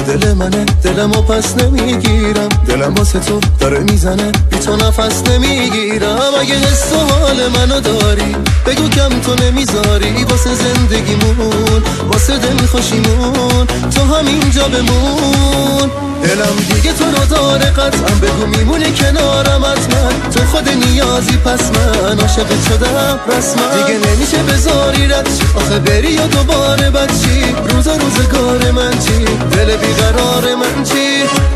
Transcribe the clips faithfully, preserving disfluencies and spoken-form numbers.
دل منه دلمو پس نمیگیرم، دلم واسه تو داره میزنه بی تو نفس نمیگیرم. اگه حس و حال منو داری بگو کم تو نمیذاری واسه زندگیمون، واسه دل خوشیمون تو همینجا بمون. دلم دیگه تو رو داره قطعا، بگو میمونی کنارم حتما، تو خود نیازی پس من عاشقت شدم رسما. دیگه نمیشه بذاری رد چی آخه بری یا دوباره بد چی، روزا روزگار من چی، دل بیقرار من چی.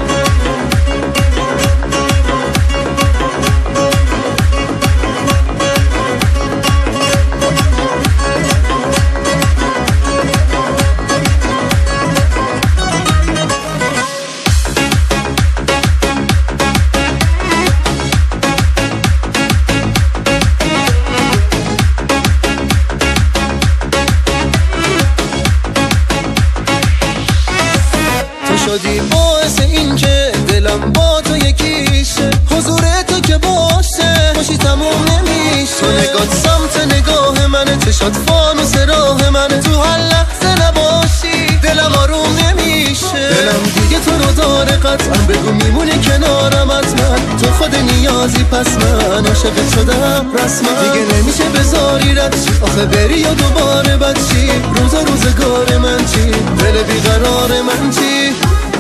شدی باعث این که دلم با تو یکیشه، حضور تو که باشه خوشی تموم نمیشه. تو نگات سمت نگاه منه، چشات فانوس راه منه، تو هر لحظه نباشی دلم آروم نمیشه. دلم دیگه تو رو داره قطعا، بگو میمونی کنارم حتما، تو خود نیازی پس من عاشقت شدم رسما. دیگه نمیشه بذاری رد چی آخه بری یا دوباره بد چی، روزا روزگار من چی، دل بیقرار من چی.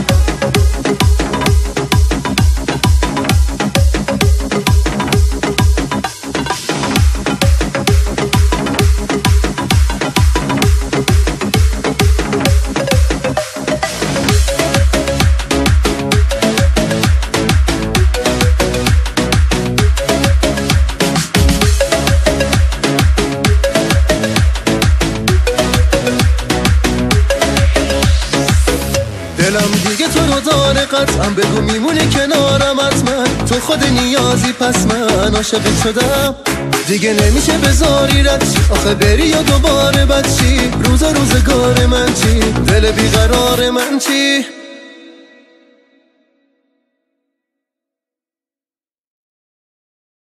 دلم دیگه تو رو داره قطعا، بگو میمونی کنارم حتما، تو خود نیازی پس من عاشقت شدم. دیگه نمیشه بذاری رد چی آخه بری یا دوباره بد چی، روزا روزگار من چی، دل بیقرار من چی.